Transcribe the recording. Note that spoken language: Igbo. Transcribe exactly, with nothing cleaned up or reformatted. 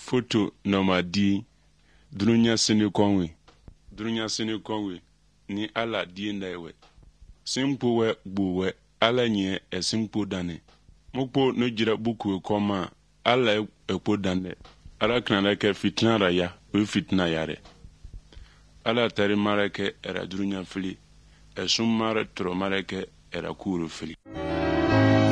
Photo number D. Drunya sini konwe. Drunya sini konwe. Ni ala di ndaiwe. Simpo we buwe. Ala nye e simpo dane. Mokpo no jira buku koma. Ala ekpo dane. Ala knala ke fitna raya. We fitna yare. Ala tari marake era drunya fili. E sum mare tro marake era kuru fili.